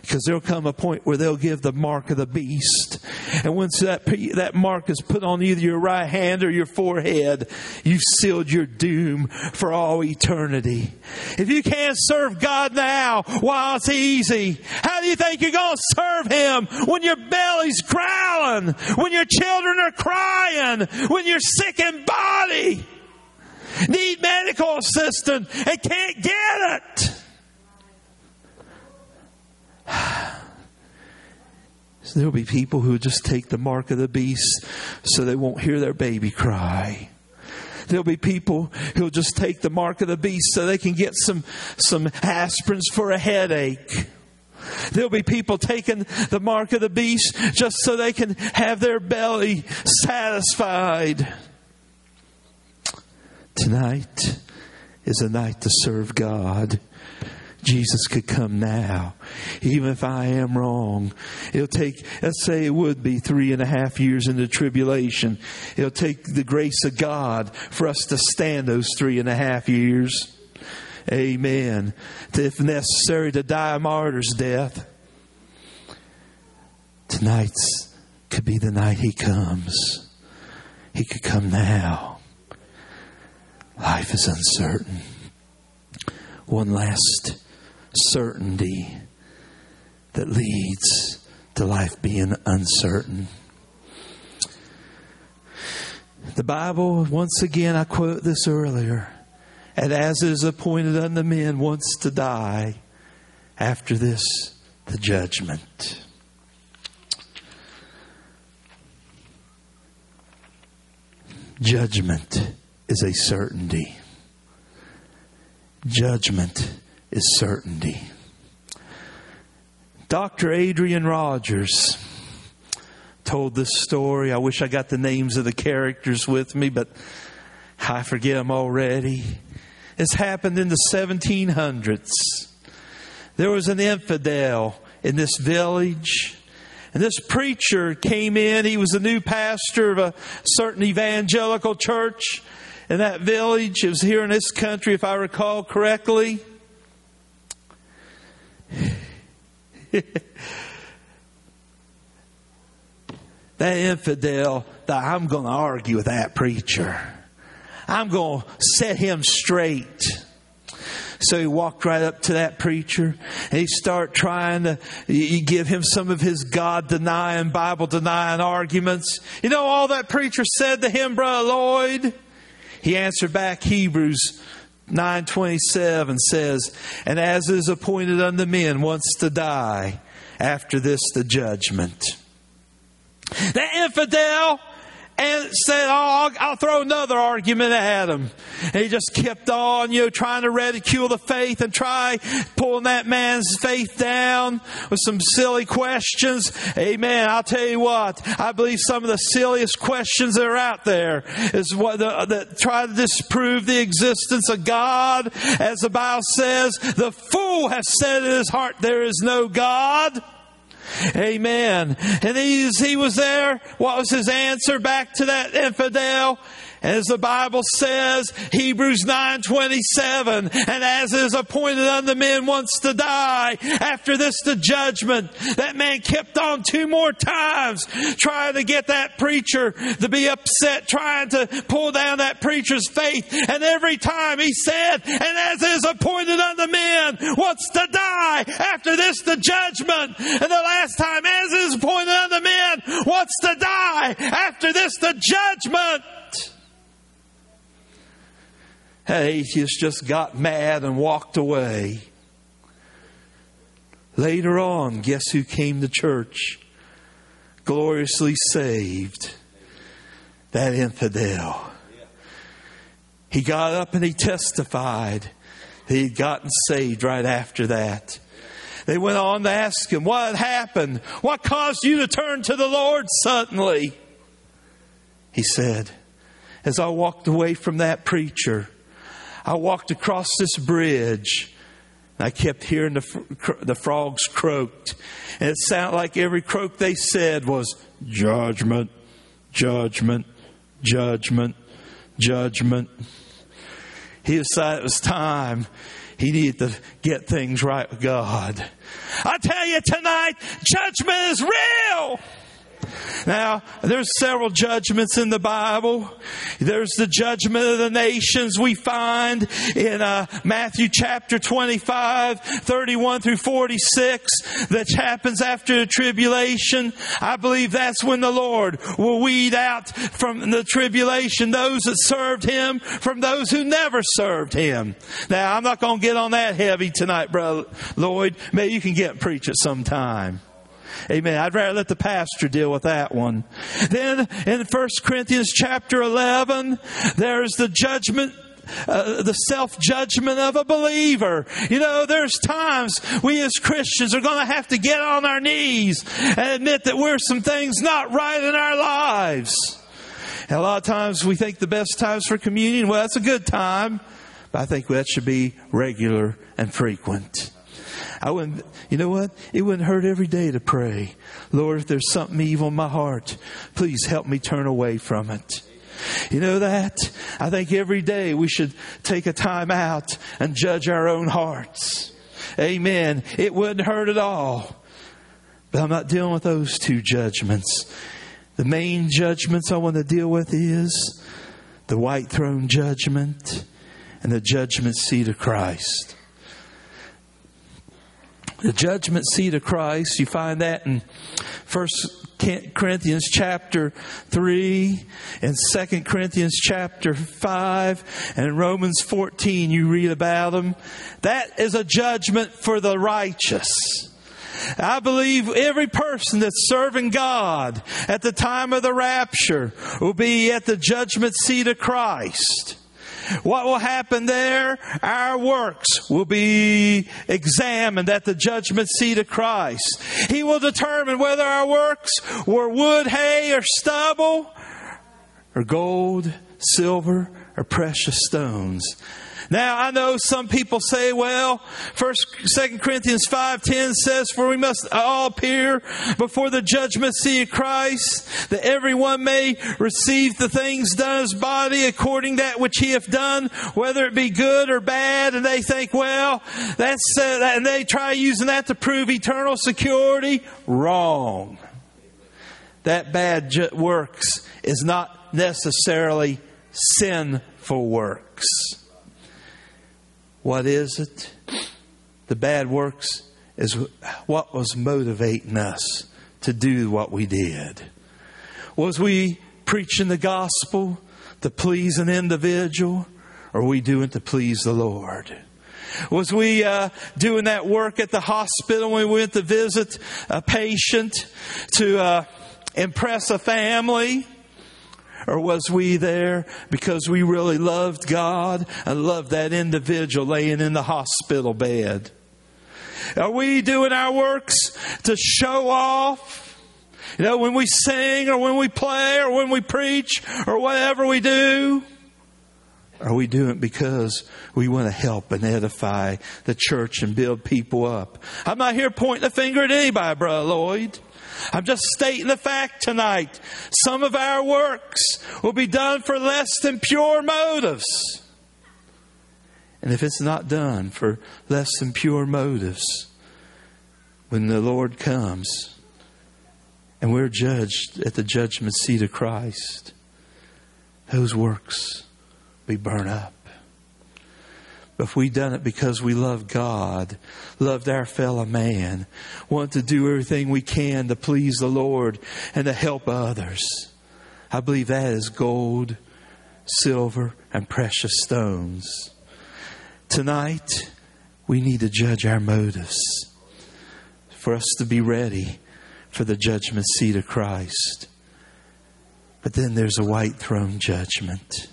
Because there'll come a point where they'll give the mark of the beast. And once that, that mark is put on either your right hand or your forehead, you've sealed your doom for all eternity. If you can't serve God now while it's easy, how do you think you're going to serve Him when your belly's growling, when your children are crying, when you're sick in body, need medical assistance and can't get it? So there'll be people who just take the mark of the beast so they won't hear their baby cry. There'll be people who'll just take the mark of the beast so they can get some, some aspirins for a headache. There'll be people taking the mark of the beast just so they can have their belly satisfied. Tonight is a night to serve God. Jesus could come now. Even if I am wrong, it'll take, let's say it would be three and a half years in the tribulation. It'll take the grace of God for us to stand those three and a half years. Amen. If necessary, to die a martyr's death. Tonight's could be the night He comes. He could come now. Life is uncertain. One last certainty that leads to life being uncertain. The Bible, once again, I quote this earlier, and as is appointed unto men once to die, after this the judgment. Judgment is a certainty. Judgment is certainty. Doctor Adrian Rogers told this story. I wish I got the names of the characters with me, but I forget them already. This happened in the seventeen hundreds. There was an infidel in this village. And this preacher came in. He was a new pastor of a certain evangelical church in that village. It was here in this country, if I recall correctly. That infidel thought, I'm going to argue with that preacher. I'm going to set him straight. So he walked right up to that preacher and he started trying to give him some of his God-denying, Bible-denying arguments. You know all that preacher said to him, Brother Lloyd? He answered back, Hebrews nine twenty-seven says, and as is appointed unto men once to die, after this the judgment. That infidel and said, oh, I'll, I'll throw another argument at him. And he just kept on, you know, trying to ridicule the faith and try pulling that man's faith down with some silly questions. Amen. I'll tell you what, I believe some of the silliest questions that are out there is what the, that try to disprove the existence of God. As the Bible says, the fool has said in his heart, there is no God. Amen. And he's, he was there. What was his answer back to that infidel? As the Bible says, Hebrews nine twenty-seven, and as is appointed unto men once to die, after this the judgment. That man kept on two more times trying to get that preacher to be upset, trying to pull down that preacher's faith. And every time he said, and as is appointed unto men once to die, after this the judgment. And the last time, as is appointed unto men once to die, after this the judgment. That atheist just got mad and walked away. Later on, guess who came to church? Gloriously saved. That infidel. He got up and he testified that he'd gotten saved right after that. They went on to ask him, what happened? What caused you to turn to the Lord suddenly? He said, as I walked away from that preacher, I walked across this bridge and I kept hearing the, the frogs croaked. And it sounded like every croak they said was judgment, judgment, judgment, judgment. he decided it was time. He needed to get things right with God. I tell you tonight, judgment is real. Now, there's several judgments in the Bible. There's the judgment of the nations we find in uh, Matthew chapter twenty-five, thirty-one through forty-six, that happens after the tribulation. I believe that's when the Lord will weed out from the tribulation those that served Him from those who never served Him. Now, I'm not going to get on that heavy tonight, Brother Lloyd. Maybe you can get and preach it sometime. Amen. I'd rather let the pastor deal with that one. Then in First Corinthians chapter eleven, there's the judgment, uh, the self-judgment of a believer. You know, there's times we as Christians are going to have to get on our knees and admit that we're some things not right in our lives. And a lot of times we think the best times for communion, well, that's a good time. But I think that should be regular and frequent. I wouldn't, you know what? It wouldn't hurt every day to pray. Lord, if there's something evil in my heart, please help me turn away from it. You know that? I think every day we should take a time out and judge our own hearts. Amen. It wouldn't hurt at all. But I'm not dealing with those two judgments. The main judgments I want to deal with is the white throne judgment and the judgment seat of Christ. The judgment seat of Christ, you find that in First Corinthians chapter three, and Second Corinthians chapter five, and in Romans fourteen you read about them. That is a judgment for the righteous. I believe every person that's serving God at the time of the rapture will be at the judgment seat of Christ. What will happen there? Our works will be examined at the judgment seat of Christ. He will determine whether our works were wood, hay, or stubble, or gold, silver, or precious stones. Now, I know some people say, well, First, Second Corinthians five ten says, for we must all appear before the judgment seat of Christ, that everyone may receive the things done in his body according to that which he hath done, whether it be good or bad. And they think, well, that's, uh, and they try using that to prove eternal security. Wrong. That bad ju- works is not necessarily sinful works. What is it? The bad works is what was motivating us to do what we did. Was we preaching the gospel to please an individual, or were we doing it to please the Lord? Was we uh, doing that work at the hospital when we went to visit a patient to uh, impress a family? Or was we there because we really loved God and loved that individual laying in the hospital bed? Are we doing our works to show off? You know, when we sing or when we play or when we preach or whatever we do? Are we doing it because we want to help and edify the church and build people up? I'm not here pointing a finger at anybody, Brother Lloyd. I'm just stating the fact tonight. Some of our works will be done for less than pure motives. And if it's not done for less than pure motives, when the Lord comes and we're judged at the judgment seat of Christ, those works will be burned up. But if we done it because we love God, loved our fellow man, want to do everything we can to please the Lord and to help others, I believe that is gold, silver, and precious stones. Tonight, we need to judge our motives for us to be ready for the judgment seat of Christ. But then there's a white throne judgment.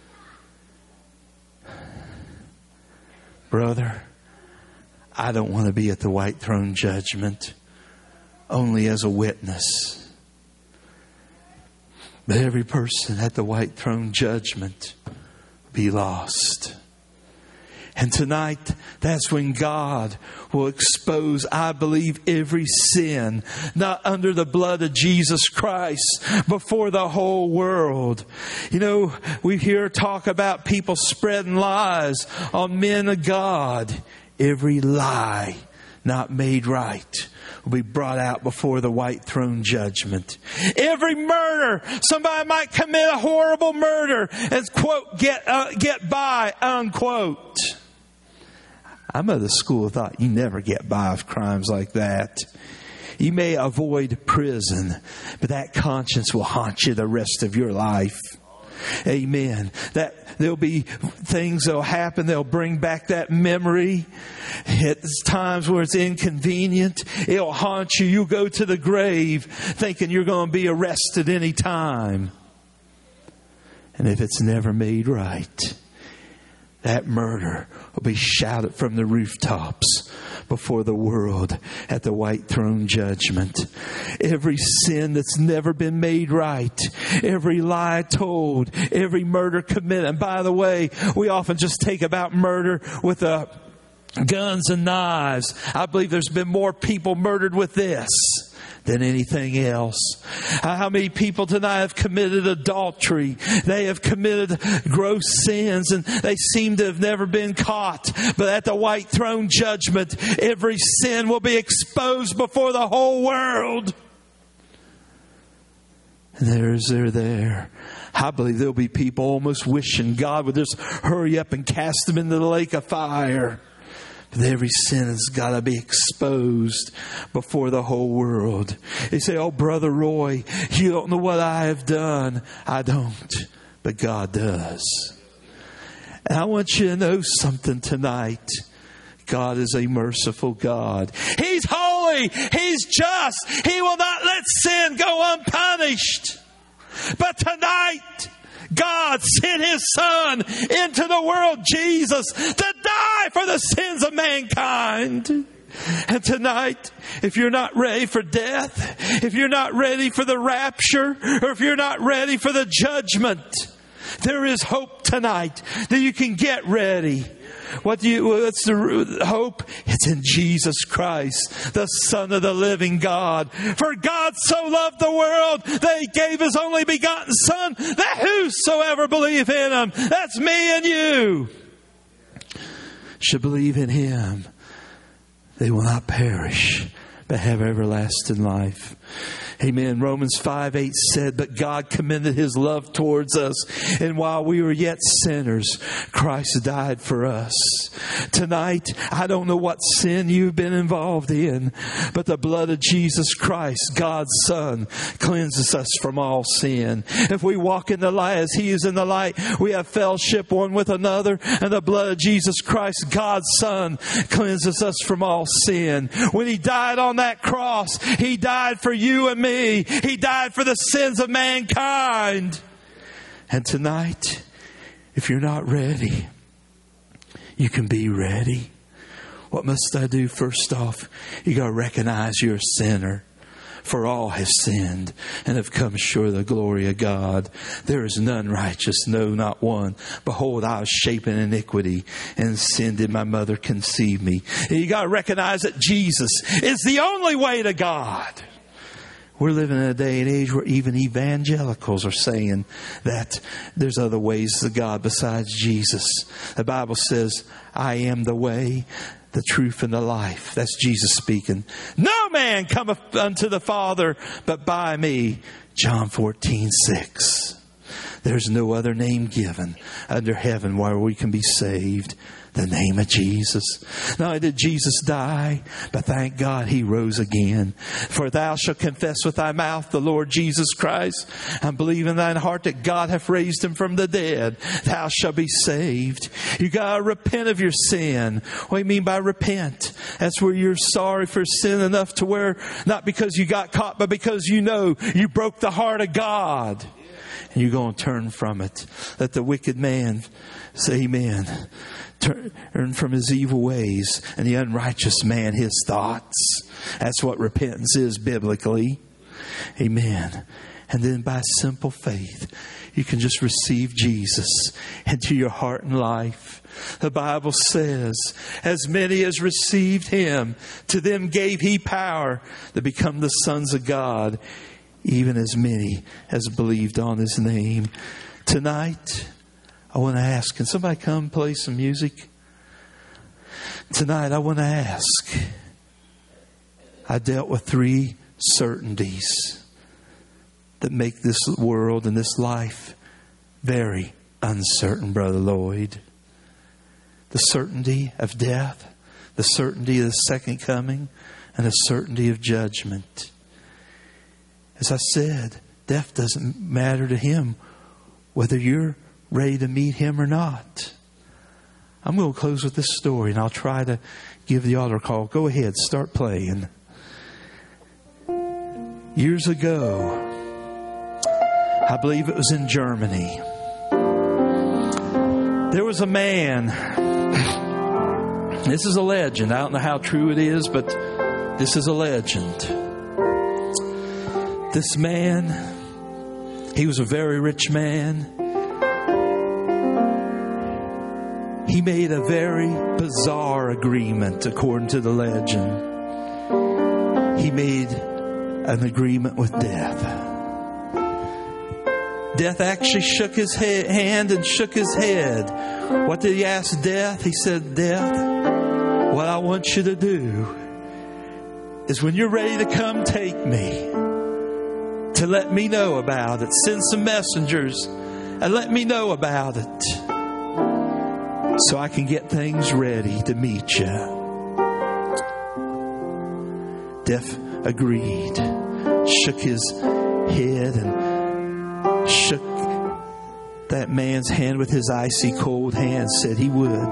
Brother, I don't want to be at the white throne judgment only as a witness. But every person at the white throne judgment be lost. And tonight, that's when God will expose, I believe, every sin, not under the blood of Jesus Christ, before the whole world. You know, we hear talk about people spreading lies on men of God. Every lie not made right will be brought out before the white throne judgment. Every murder, somebody might commit a horrible murder and quote, get, uh, get by, unquote. I'm of the school of thought you never get by with crimes like that. You may avoid prison, but that conscience will haunt you the rest of your life. Amen. That there'll be things that'll happen. They'll bring back that memory. At times where it's inconvenient, it'll haunt you. You'll go to the grave thinking you're going to be arrested any time. And if it's never made right, that murder will be shouted from the rooftops before the world at the white throne judgment. Every sin that's never been made right, every lie told, every murder committed. And by the way, we often just take about murder with a guns and knives. I believe there's been more people murdered with this than anything else. How many people tonight have committed adultery? They have committed gross sins and they seem to have never been caught. But at the white throne judgment, every sin will be exposed before the whole world. And there's they're there. I believe there'll be people almost wishing God would just hurry up and cast them into the lake of fire. Every sin has got to be exposed before the whole world. They say, oh, Brother Roy, you don't know what I have done. I don't, but God does. And I want you to know something tonight. God is a merciful God. He's holy. He's just. He will not let sin go unpunished. But tonight, God sent His Son into the world, Jesus, to die for the sins of mankind. And tonight, if you're not ready for death, if you're not ready for the rapture, or if you're not ready for the judgment, there is hope tonight that you can get ready. What do you, what's the hope? It's in Jesus Christ, the Son of the living God. For God so loved the world that He gave His only begotten Son, that whosoever believe in Him, that's me and you, should believe in Him. They will not perish, but have everlasting life. Amen. Romans five eight said, but God commended His love towards us, and while we were yet sinners, Christ died for us. Tonight, I don't know what sin you've been involved in, but the blood of Jesus Christ, God's Son, cleanses us from all sin. If we walk in the light as He is in the light, we have fellowship one with another, and the blood of Jesus Christ, God's Son, cleanses us from all sin. When He died on that cross, He died for you and me. He died for the sins of mankind. And tonight, if you're not ready, you can be ready. What must I do? First off, you got to recognize you're a sinner. For all have sinned and have come short of the glory of God. There is none righteous, no, not one. Behold, I was shapen in iniquity, and sin did my mother conceive me. And you got to recognize that Jesus is the only way to God. We're living in a day and age where even evangelicals are saying that there's other ways to God besides Jesus. The Bible says, I am the way, the truth, and the life. That's Jesus speaking. No man cometh unto the Father but by me. John fourteen six. There's no other name given under heaven where we can be saved. The name of Jesus. Not only did Jesus die, but thank God He rose again. For thou shalt confess with thy mouth the Lord Jesus Christ, and believe in thine heart that God hath raised Him from the dead. Thou shalt be saved. You got to repent of your sin. What do you mean by repent? That's where you're sorry for sin enough to where, not because you got caught, but because you know you broke the heart of God. And you're going to turn from it. Let the wicked man say amen. Turn from his evil ways, and the unrighteous man his thoughts. That's what repentance is biblically. Amen. And then by simple faith, you can just receive Jesus into your heart and life. The Bible says, as many as received Him, to them gave He power to become the sons of God, even as many as believed on His name. Tonight, I want to ask, can somebody come play some music? Tonight, I want to ask, I dealt with three certainties that make this world and this life very uncertain, Brother Lloyd. The certainty of death, the certainty of the second coming, and the certainty of judgment. As I said, death doesn't matter to Him whether you're ready to meet Him or not. I'm going to close with this story, and I'll try to give the altar call. Go ahead, start playing. Years ago, I believe it was in Germany, there was a man. This is a legend. I don't know how true it is, but this is a legend. This man, he was a very rich man. He made a very bizarre agreement, according to the legend. He made an agreement with death. Death actually shook his head, hand and shook his head. What did he ask Death? He said, Death, what I want you to do is when you're ready to come take me, to let me know about it. Send some messengers and let me know about it so I can get things ready to meet you. Death agreed, shook his head and shook that man's hand with his icy cold hand, said he would.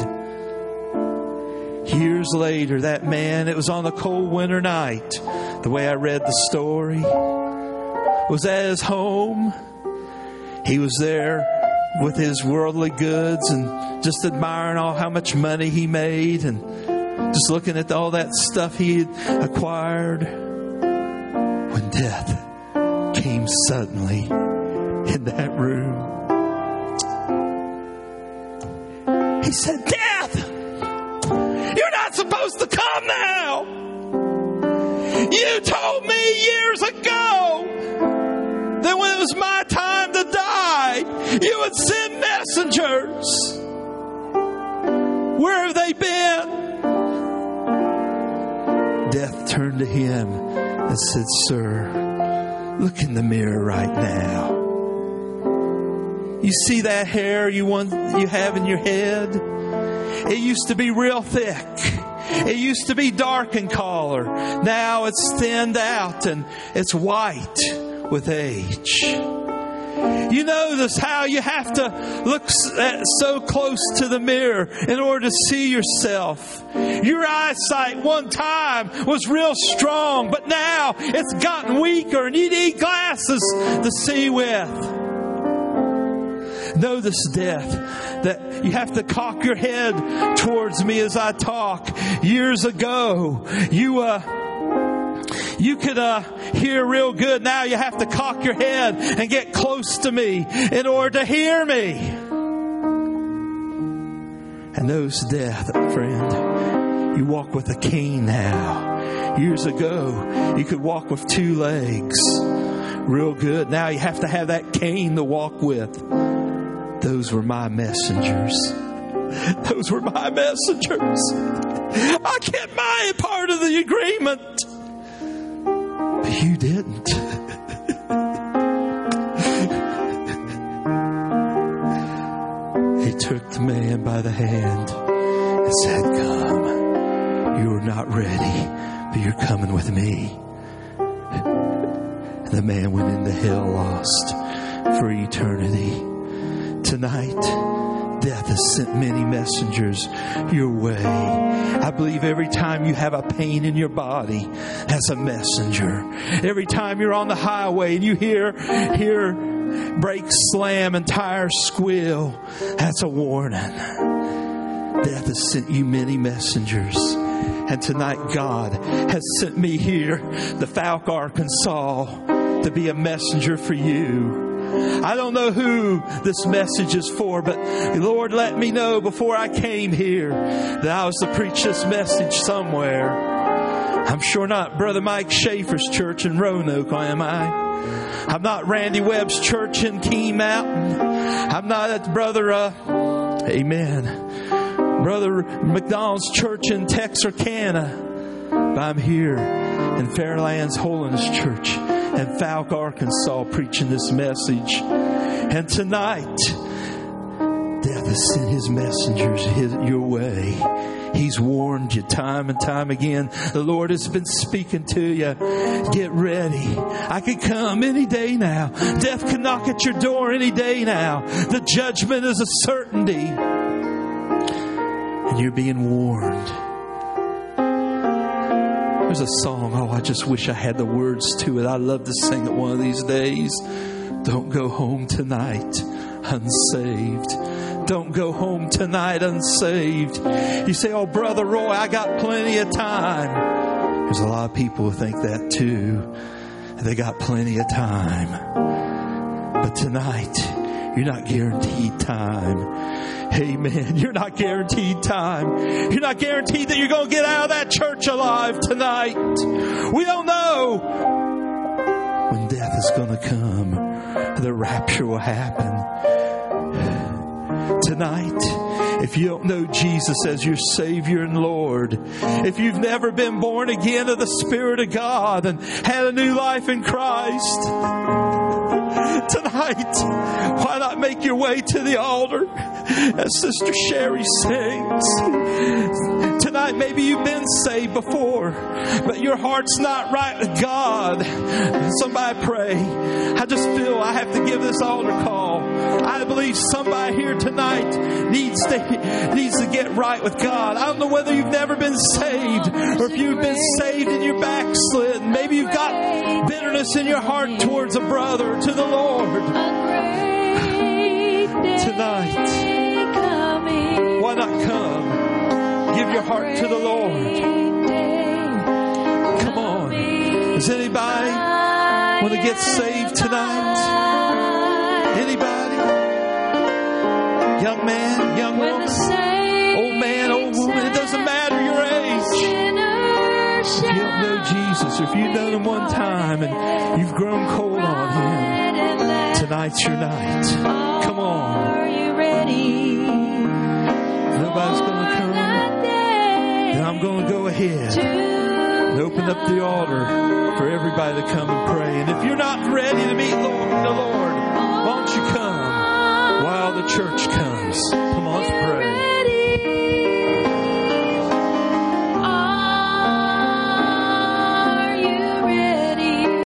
Years later, that man, it was on a cold winter night, the way I read the story, was at his home. He was there with his worldly goods and just admiring all how much money he made and just looking at all that stuff he had acquired, when death came suddenly in that room. He said, Death, you're not supposed to come now. You told me years ago that when it was my time to die, you would send messengers. Where have they been? Death turned to him and said, Sir, look in the mirror right now. You see that hair you want, you have in your head? It used to be real thick. It used to be dark in color. Now it's thinned out and it's white with age. You notice how you have to look so close to the mirror in order to see yourself. Your eyesight one time was real strong, but now it's gotten weaker and you need glasses to see with. Notice, Death, that you have to cock your head towards me as I talk. Years ago, you uh, you could uh, hear real good. Now you have to cock your head and get close to me in order to hear me. And notice, Death, friend, you walk with a cane now. Years ago, you could walk with two legs. Real good. Now you have to have that cane to walk with. Those were my messengers. Those were my messengers. I kept my part of the agreement. But you didn't. He took the man by the hand and said, Come. You are not ready, but you're coming with me. And the man went into hell lost for eternity. Tonight, death has sent many messengers your way. I believe every time you have a pain in your body, that's a messenger. Every time you're on the highway and you hear, hear brakes slam and tires squeal, that's a warning. Death has sent you many messengers. And tonight, God has sent me here to Fouke, Arkansas, to be a messenger for you. I don't know who this message is for, but Lord, let me know before I came here that I was to preach this message somewhere. I'm sure not Brother Mike Schaefer's church in Roanoke, am I? I'm not Randy Webb's church in Keene Mountain. I'm not at Brother, uh, amen, Brother McDonald's church in Texarkana. But I'm here in Fairlands Holiness Church in Falk, Arkansas, preaching this message. And tonight, death has sent his messengers his, your way. He's warned you time and time again. The Lord has been speaking to you. Get ready. I could come any day now. Death can knock at your door any day now. The judgment is a certainty. And you're being warned. There's a song, oh, I just wish I had the words to it. I'd love to sing it one of these days. Don't go home tonight unsaved. Don't go home tonight unsaved. You say, oh, Brother Roy, I got plenty of time. There's a lot of people who think that too. They got plenty of time. But tonight, you're not guaranteed time. Amen. You're not guaranteed time. You're not guaranteed that you're going to get out of that church alive tonight. We don't know when death is going to come. The rapture will happen. Tonight, if you don't know Jesus as your Savior and Lord, if you've never been born again of the Spirit of God and had a new life in Christ, tonight, why not make your way to the altar as Sister Sherry sings? Tonight, maybe you've been saved before, but your heart's not right with God. Somebody pray. I just feel I have to give this altar call. I believe somebody here tonight needs to needs to get right with God. I don't know whether you've never been saved or if you've been saved and you're backslidden. Maybe you've got bitterness in your heart towards a brother or to the Lord. Tonight, why not come? Give your heart to the Lord. Come on. Does anybody want to get saved tonight? Anybody? Young man, young woman, old man, old woman, it doesn't matter your age. If you don't know Jesus, or if you've known Him one time and you've grown cold on Him, tonight's your night. Come on. Nobody's going to come. Then I'm going to go ahead and open up the altar for everybody to come and pray. And if you're not ready to meet Lord, the Lord, why don't you come while the church comes? Come on, let's